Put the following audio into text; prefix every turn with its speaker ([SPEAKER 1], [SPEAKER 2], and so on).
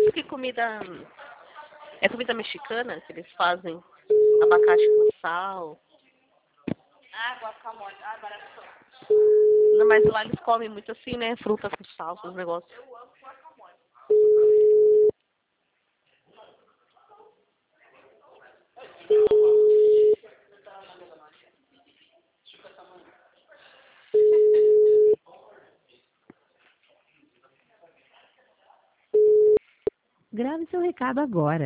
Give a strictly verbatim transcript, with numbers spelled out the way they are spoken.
[SPEAKER 1] Que comida... É comida mexicana que eles fazem abacate com sal.
[SPEAKER 2] Ah, guacamole. Ah, barato.
[SPEAKER 1] Não, mas lá eles comem muito assim, né? Fruta com sal, esses negócios.
[SPEAKER 2] Eu amo guacamole.
[SPEAKER 3] Grave seu recado agora.